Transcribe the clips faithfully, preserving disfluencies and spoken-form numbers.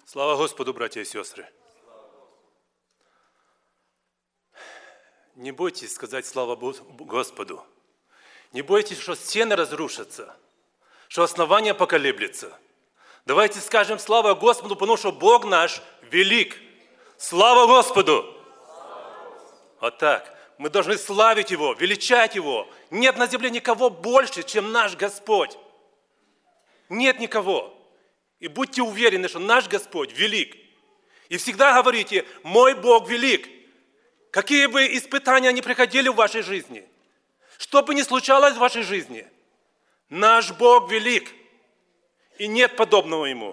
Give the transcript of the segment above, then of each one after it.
Слава Господу, братья и сестры! Не бойтесь сказать слава Господу. Не бойтесь, что стены разрушатся, что основания поколеблется. Давайте скажем слава Господу, потому что Бог наш велик. Слава Господу! Вот так. Мы должны славить Его, величать Его. Нет на земле никого больше, чем наш Господь. Нет никого. И будьте уверены, что наш Господь велик. И всегда говорите: мой Бог велик. Какие бы испытания ни приходили в вашей жизни, что бы ни случалось в вашей жизни, наш Бог велик. И нет подобного Ему.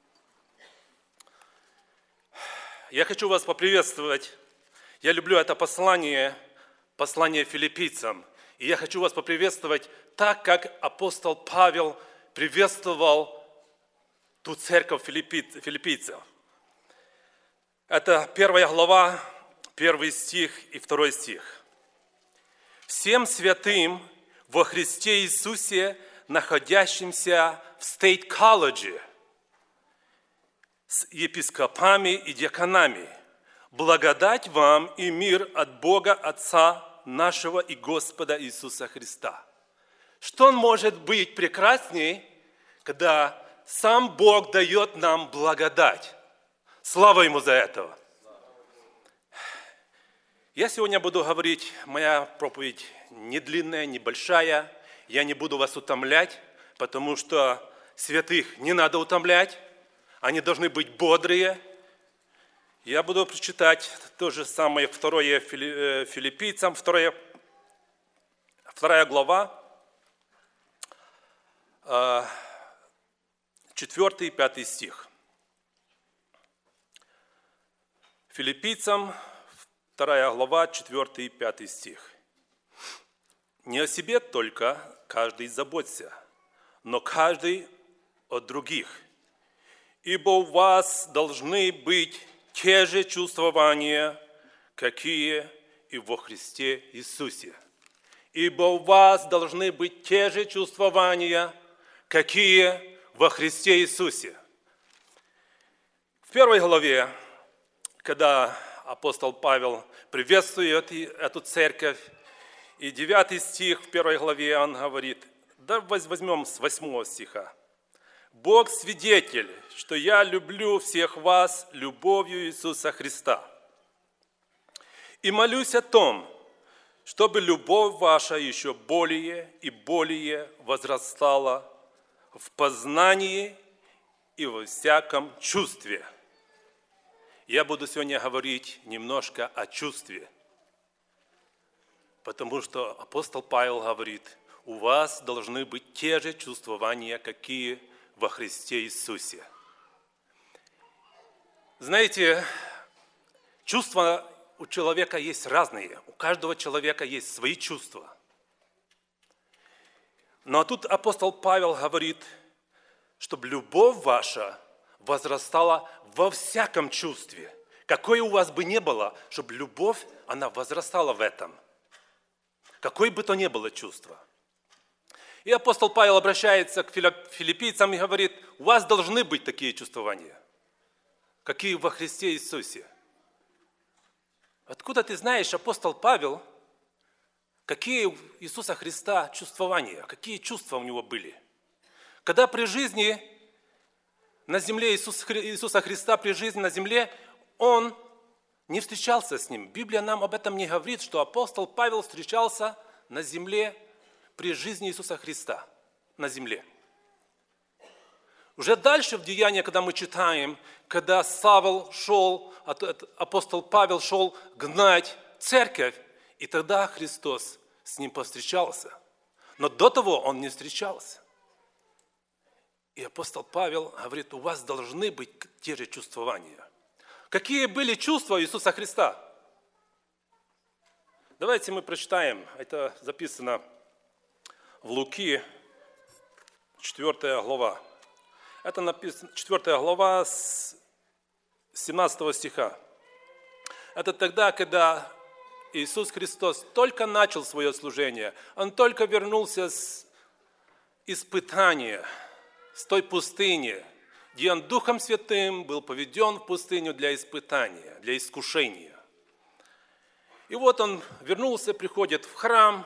Я хочу вас поприветствовать. Я люблю это послание, послание филиппийцам. И я хочу вас поприветствовать так, как апостол Павел приветствовал ту церковь филиппийцев. Это первая глава, первый стих и второй стих. «Всем святым во Христе Иисусе, находящимся в стейт-колледже, с епископами и диаконами, благодать вам и мир от Бога Отца нашего и Господа Иисуса Христа». Что может быть прекрасней, когда сам Бог дает нам благодать? Слава Ему за это! Я сегодня буду говорить, моя проповедь не длинная, небольшая. Я не буду вас утомлять, потому что святых не надо утомлять. Они должны быть бодрые. Я буду прочитать то же самое, второе филиппийцам, вторая, вторая глава, четвертый и пятый стих. Филиппийцам, вторая глава, четвертый и пятый стих. «Не о себе только каждый заботься, но каждый о других. Ибо у вас должны быть те же чувствования, какие и во Христе Иисусе. Ибо у вас должны быть те же чувствования, какие во Христе Иисусе». В первой главе, когда апостол Павел приветствует эту церковь, и девятый стих в первой главе он говорит, да возьмем с восьмого стиха. «Бог свидетель, что я люблю всех вас любовью Иисуса Христа. И молюсь о том, чтобы любовь ваша еще более и более возрастала в познании и во всяком чувстве». Я буду сегодня говорить немножко о чувстве, потому что апостол Павел говорит, у вас должны быть те же чувствования, какие во Христе Иисусе. Знаете, чувства у человека есть разные, у каждого человека есть свои чувства. Но тут апостол Павел говорит, чтобы любовь ваша возрастала во всяком чувстве. Какое у вас бы ни было, чтобы любовь, она возрастала в этом. Какое бы то ни было чувство. И апостол Павел обращается к филиппийцам и говорит, у вас должны быть такие чувствования, какие во Христе Иисусе. Откуда ты знаешь, апостол Павел, какие у Иисуса Христа чувствования, какие чувства у него были? Когда при жизни на земле Иисуса Христа, при жизни на земле, он не встречался с ним. Библия нам об этом не говорит, что апостол Павел встречался на земле при жизни Иисуса Христа, на земле. Уже дальше в Деяниях, когда мы читаем, когда Савл шел, апостол Павел шел гнать церковь, и тогда Христос с ним повстречался. Но до того он не встречался. И апостол Павел говорит, у вас должны быть те же чувствования. Какие были чувства Иисуса Христа? Давайте мы прочитаем. Это записано в Луки, четвёртая глава. Это написано, четвёртая глава с семнадцатого стиха. Это тогда, когда Иисус Христос только начал свое служение. Он только вернулся с испытания, с той пустыни, где он Духом Святым был поведен в пустыню для испытания, для искушения. И вот он вернулся, приходит в храм,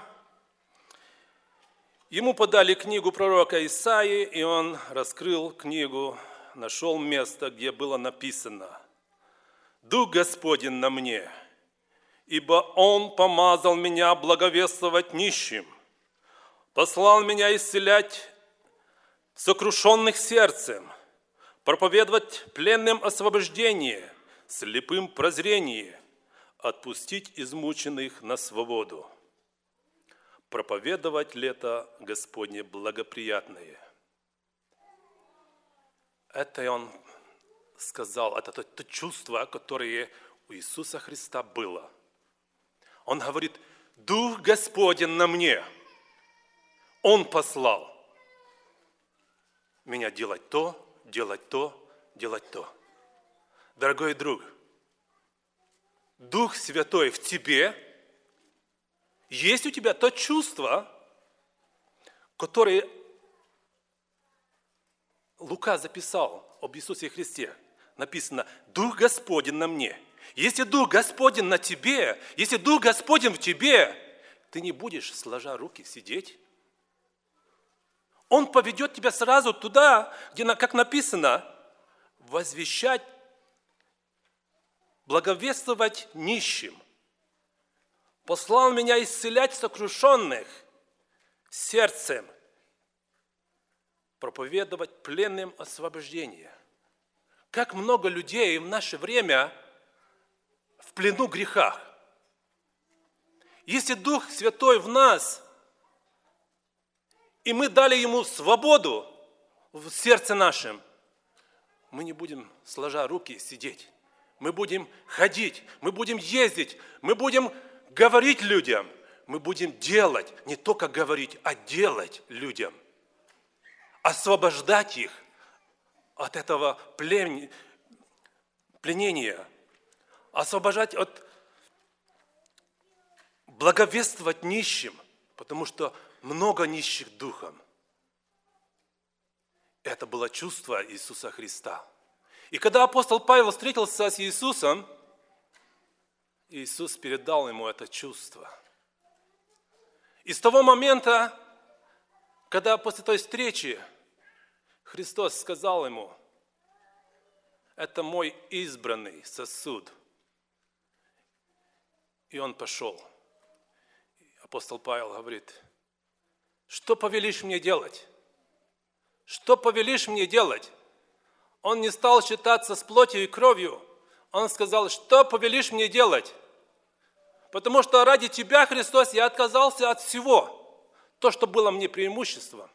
ему подали книгу пророка Исаии, и он раскрыл книгу, нашел место, где было написано: «Дух Господень на мне, ибо Он помазал меня благовествовать нищим, послал меня исцелять сокрушенных сердцем, проповедовать пленным освобождение, слепым прозрение, отпустить измученных на свободу, проповедовать лето Господне благоприятное». Это он сказал, это то, то чувство, которое у Иисуса Христа было. Он говорит: «Дух Господень на мне, Он послал меня делать то, делать то, делать то». Дорогой друг, Дух Святой в тебе, есть у тебя то чувство, которое Лука записал об Иисусе Христе. Написано: «Дух Господень на мне». Если Дух Господень на тебе, если Дух Господень в тебе, ты не будешь, сложа руки, сидеть. Он поведет тебя сразу туда, где, как написано, возвещать, благовествовать нищим. Послал меня исцелять сокрушенных сердцем, проповедовать пленным освобождение. Как много людей в наше время в плену грехах. Если Дух Святой в нас, и мы дали Ему свободу в сердце нашем, мы не будем, сложа руки, сидеть. Мы будем ходить, мы будем ездить, мы будем говорить людям, мы будем делать, не только говорить, а делать людям. Освобождать их от этого плен... пленения, освобождать от благовествовать нищим, потому что много нищих духом. Это было чувство Иисуса Христа. И когда апостол Павел встретился с Иисусом, Иисус передал ему это чувство. И с того момента, когда после той встречи Христос сказал ему: «Это мой избранный сосуд». И он пошел. Апостол Павел говорит: «Что повелишь мне делать? Что повелишь мне делать?» Он не стал считаться с плотью и кровью. Он сказал: «Что повелишь мне делать? Потому что ради Тебя, Христос, я отказался от всего, то, что было мне преимуществом».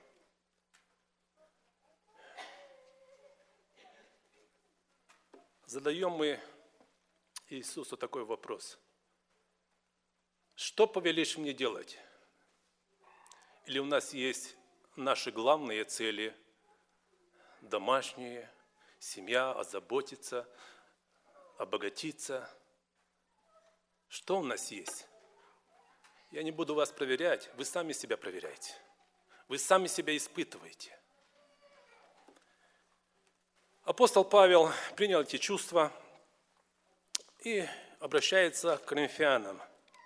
Задаем мы Иисусу такой вопрос: что повелишь мне делать? Или у нас есть наши главные цели, домашние, семья, озаботиться, обогатиться? Что у нас есть? Я не буду вас проверять, вы сами себя проверяйте. Вы сами себя испытываете. Апостол Павел принял эти чувства и обращается к коринфянам.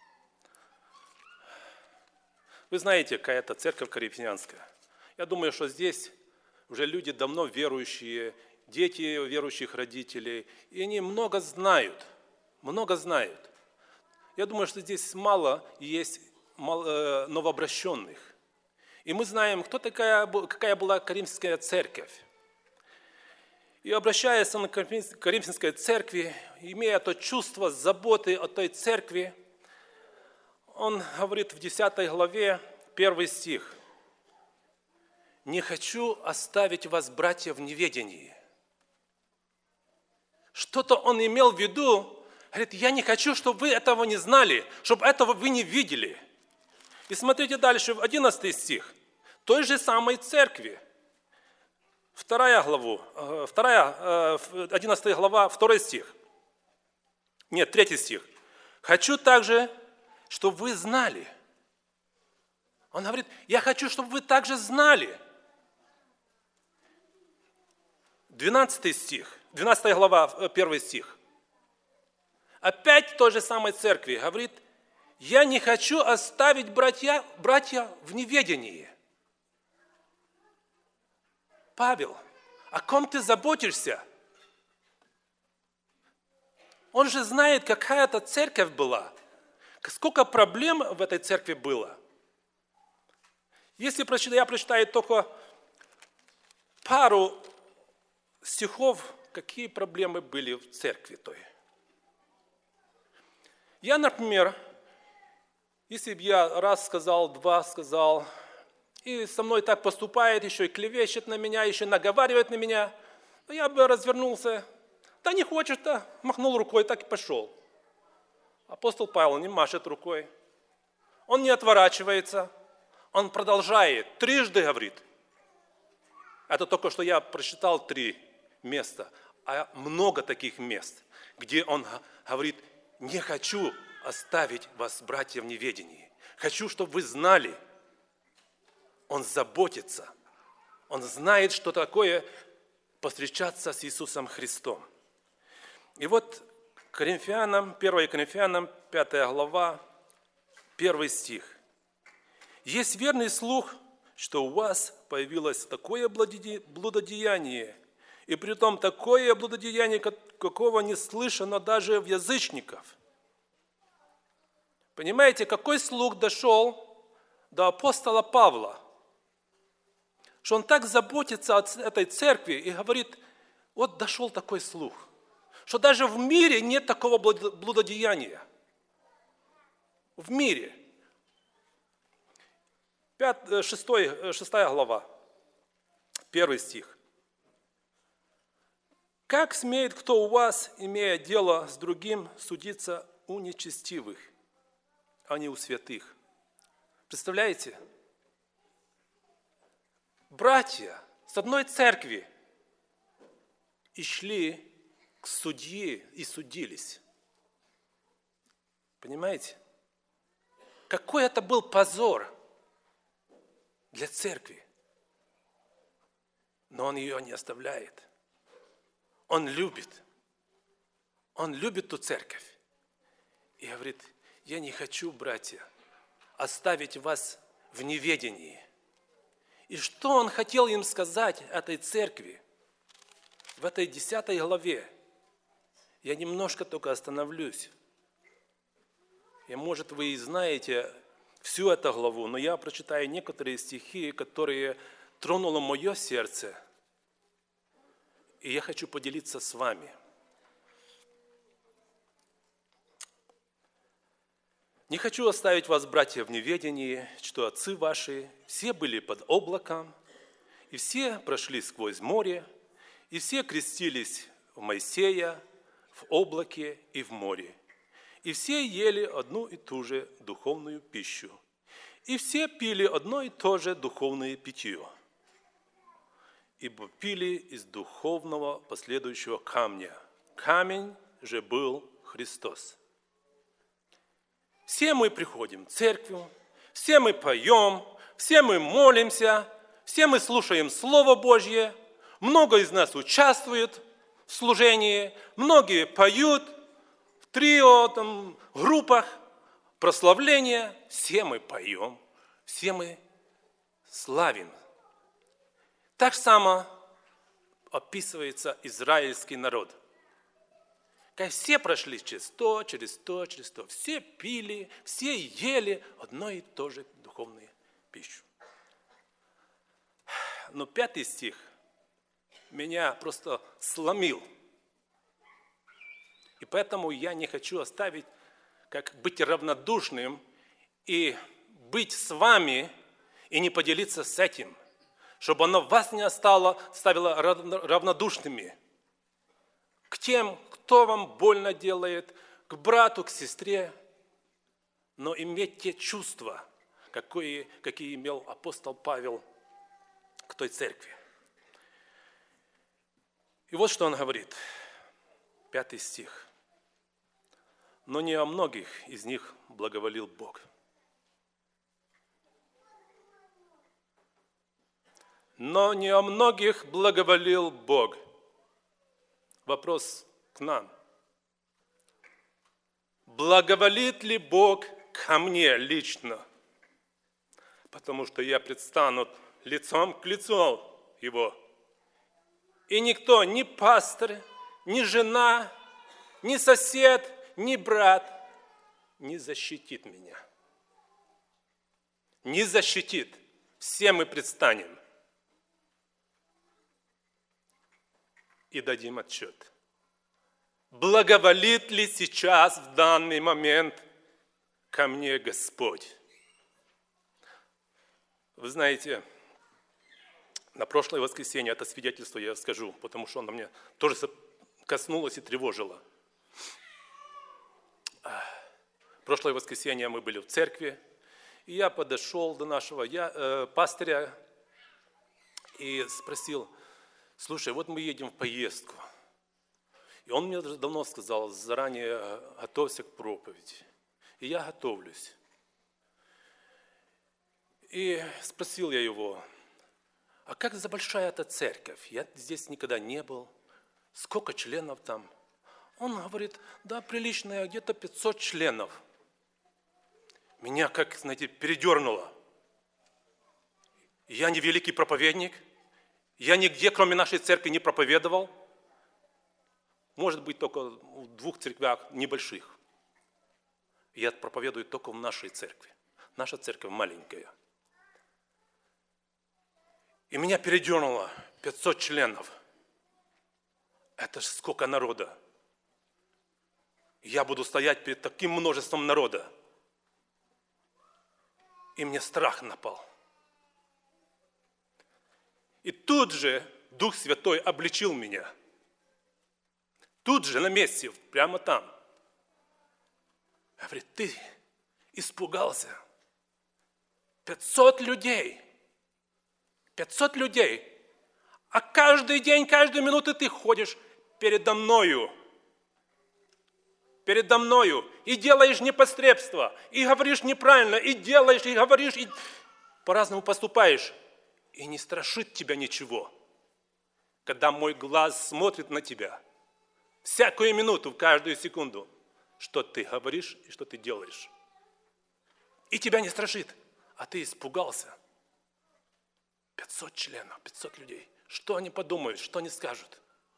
Вы знаете, какая это церковь коринфянская. Я думаю, что здесь уже люди давно верующие, дети верующих родителей, и они много знают, много знают. Я думаю, что здесь мало есть новообращенных. И мы знаем, кто такая, какая была Коринфянская церковь. И обращаясь он к Коринфянской церкви, имея то чувство заботы о той церкви, он говорит в десятой главе, первый стих: «Не хочу оставить вас, братья, в неведении». Что-то он имел в виду, говорит: я не хочу, чтобы вы этого не знали, чтобы этого вы не видели. И смотрите дальше, в одиннадцатый стих, той же самой церкви, вторая глава, вторая, одиннадцатая глава, второй стих. Нет, третий стих. «Хочу также, чтобы вы знали». Он говорит: я хочу, чтобы вы также знали. двенадцатый стих, двенадцатая глава, первый стих. Опять в той же самой церкви говорит: я не хочу оставить братья, братья в неведении. Павел, о ком ты заботишься? Он же знает, какая это церковь была, сколько проблем в этой церкви было. Если я прочитаю только пару стихов, какие проблемы были в церкви той. Я, например, если бы я раз сказал, два сказал, и со мной так поступает, еще и клевещет на меня, еще наговаривает на меня, я бы развернулся. Да не хочет, да, махнул рукой, так и пошел. Апостол Павел не машет рукой. Он не отворачивается. Он продолжает. Трижды говорит. Это только что я прочитал три места. А много таких мест, где он говорит: не хочу оставить вас, братья, в неведении. Хочу, чтобы вы знали. Он заботится. Он знает, что такое повстречаться с Иисусом Христом. И вот Коринфянам, первое Коринфянам, пятая глава, первый стих. Есть верный слух, что у вас появилось такое блудодеяние, и притом такое блудодеяние, какого не слышано даже в язычников. Понимаете, какой слух дошел до апостола Павла? Что он так заботится о этой церкви и говорит: вот дошел такой слух, что даже в мире нет такого блудодеяния. В мире. Пят, шестой, шестая глава, первый стих. Как смеет кто у вас, имея дело с другим, судиться у нечестивых, а не у святых? Представляете? Братья с одной церкви и шли к судье и судились. Понимаете? Какой это был позор для церкви. Но он ее не оставляет. Он любит. Он любит ту церковь. И говорит: я не хочу, братья, оставить вас в неведении. И что он хотел им сказать, этой церкви, в этой десятой главе? Я немножко только остановлюсь. И, может, вы и знаете всю эту главу, но я прочитаю некоторые стихи, которые тронуло мое сердце. И я хочу поделиться с вами. Не хочу оставить вас, братья, в неведении, что отцы ваши все были под облаком, и все прошли сквозь море, и все крестились в Моисея, в облаке и в море. И все ели одну и ту же духовную пищу. И все пили одно и то же духовное питье. Ибо пили из духовного последующего камня. Камень же был Христос. Все мы приходим в церковь, все мы поем, все мы молимся, все мы слушаем Слово Божье, много из нас участвует в служении, многие поют в трио, там, группах, прославления, все мы поем, все мы славим. Так само описывается израильский народ. Когда все прошли через то, через то, через то, все пили, все ели одно и то же духовную пищу. Но пятый стих меня просто сломил. И поэтому я не хочу оставить, как быть равнодушным и быть с вами и не поделиться с этим, чтобы оно вас не остало, оставило равнодушными к тем, кто вам больно делает, к брату, к сестре, но иметь те чувства, какие, какие имел апостол Павел к той церкви. И вот что он говорит, пятый стих. Но не о многих из них благоволил Бог. Но не о многих благоволил Бог, вопрос к нам. Благоволит ли Бог ко мне лично? Потому что я предстану лицом к лицу Его. И никто, ни пастор, ни жена, ни сосед, ни брат не защитит меня. Не защитит. Все мы предстанем. И дадим отчет. Благоволит ли сейчас, в данный момент, ко мне Господь? Вы знаете, на прошлое воскресенье это свидетельство я скажу, потому что оно меня тоже коснулось и тревожило. Прошлое воскресенье мы были в церкви, и я подошел до нашего я, э, пастыря и спросил: слушай, вот мы едем в поездку. И он мне уже давно сказал, заранее готовься к проповеди. И я готовлюсь. И спросил я его: а как за большая эта церковь? Я здесь никогда не был. Сколько членов там? Он говорит: да, приличная, где-то пятьсот членов. Меня, как, знаете, передернуло. Я не великий проповедник. Я нигде, кроме нашей церкви, не проповедовал. Может быть, только в двух церквях небольших. Я проповедую только в нашей церкви. Наша церковь маленькая. И меня передернуло пятьсот членов. Это ж сколько народа. Я буду стоять перед таким множеством народа. И мне страх напал. И тут же Дух Святой обличил меня. Тут же, на месте, прямо там. Говорит: ты испугался. пятьсот людей. пятьсот людей. А каждый день, каждую минуту ты ходишь передо мною. Передо мною. И делаешь непотребство. И говоришь неправильно. И делаешь, и говоришь, и по-разному поступаешь. И не страшит тебя ничего. Когда мой глаз смотрит на тебя. Всякую минуту, в каждую секунду. Что ты говоришь и что ты делаешь. И тебя не страшит. А ты испугался. пятьсот членов, пятьсот людей. Что они подумают, что они скажут?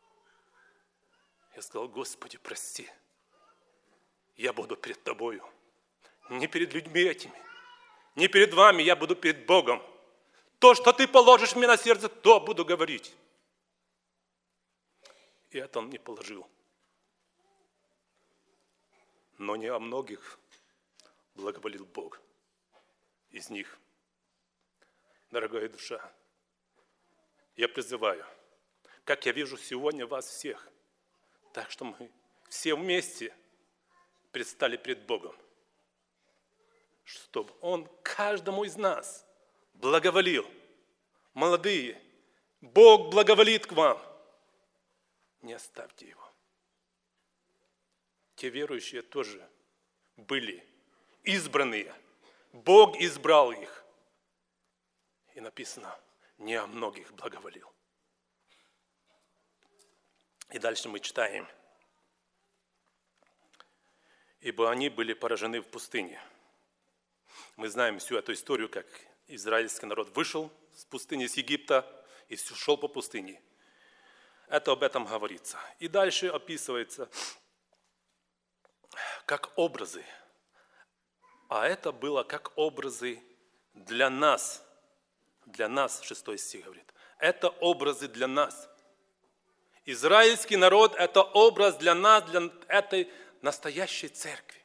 Я сказал: Господи, прости. Я буду перед Тобою. Не перед людьми этими. Не перед вами, я буду перед Богом. То, что Ты положишь мне на сердце, то буду говорить. И это он мне положил. Но не о многих благоволил Бог. Из них, дорогая душа, я призываю, как я вижу сегодня вас всех, так что мы все вместе предстали пред Богом, чтобы Он каждому из нас благоволил. Молодые, Бог благоволит к вам. Не оставьте Его. Те верующие тоже были избранные. Бог избрал их. И написано: не о многих благоволил. И дальше мы читаем: ибо они были поражены в пустыне. Мы знаем всю эту историю, как израильский народ вышел с пустыни, с Египта, и шел по пустыне. Это об этом говорится. И дальше описывается как образы. А это было как образы для нас. Для нас, шестой стих говорит. Это образы для нас. Израильский народ – это образ для нас, для этой настоящей церкви.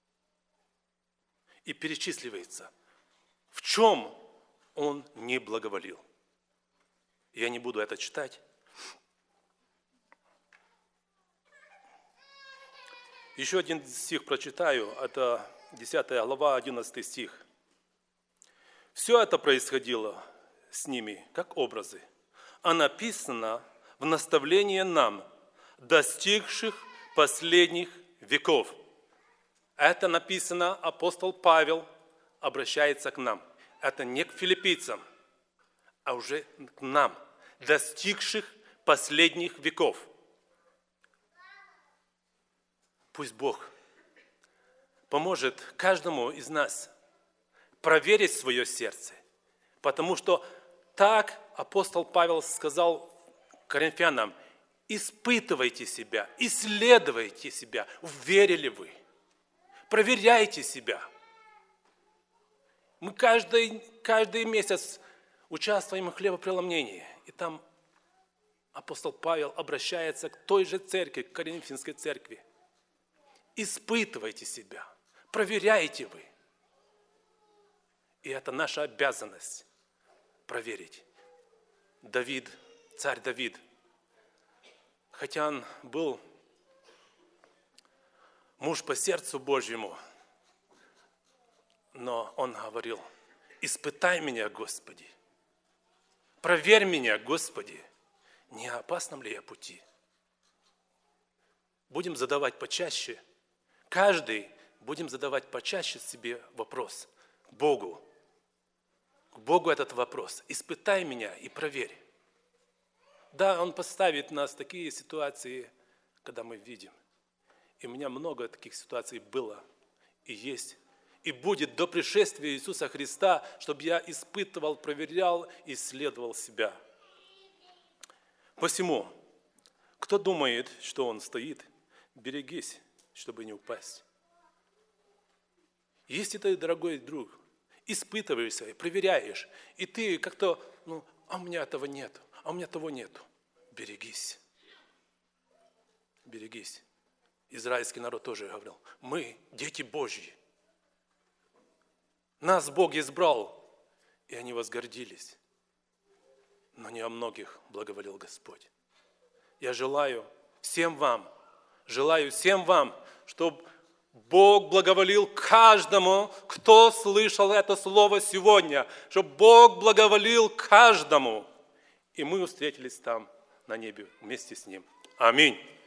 И перечисливается, в чем он не благоволил. Я не буду это читать. Еще один стих прочитаю, это десятая глава, одиннадцатый стих. Все это происходило с ними, как образы, а написано в наставлении нам, достигших последних веков. Это написано, апостол Павел обращается к нам. Это не к филиппийцам, а уже к нам, достигших последних веков. Пусть Бог поможет каждому из нас проверить свое сердце, потому что так апостол Павел сказал коринфянам: испытывайте себя, исследуйте себя, верили вы, проверяйте себя. Мы каждый, каждый месяц участвуем в хлебопреломлении, и там апостол Павел обращается к той же церкви, к Коринфянской церкви. Испытывайте себя, проверяйте вы. И это наша обязанность проверить. Давид, царь Давид, хотя он был муж по сердцу Божьему, но он говорил: испытай меня, Господи, проверь меня, Господи, не опасном ли я пути. Будем задавать почаще, каждый будем задавать почаще себе вопрос к Богу. К Богу этот вопрос: испытай меня и проверь. Да, Он поставит нас в такие ситуации, когда мы видим. И у меня много таких ситуаций было и есть. И будет до пришествия Иисуса Христа, чтобы я испытывал, проверял, исследовал себя. Посему, кто думает, что он стоит, берегись, чтобы не упасть. Если ты, дорогой друг, испытываешься, проверяешь, и ты как-то, ну, а у меня этого нет, а у меня того нету, берегись. Берегись. Израильский народ тоже говорил: мы дети Божьи. Нас Бог избрал, и они возгордились. Но не о многих благоволил Господь. Я желаю всем вам, желаю всем вам, чтобы Бог благоволил каждому, кто слышал это слово сегодня, чтобы Бог благоволил каждому, и мы встретились там на небе вместе с Ним. Аминь.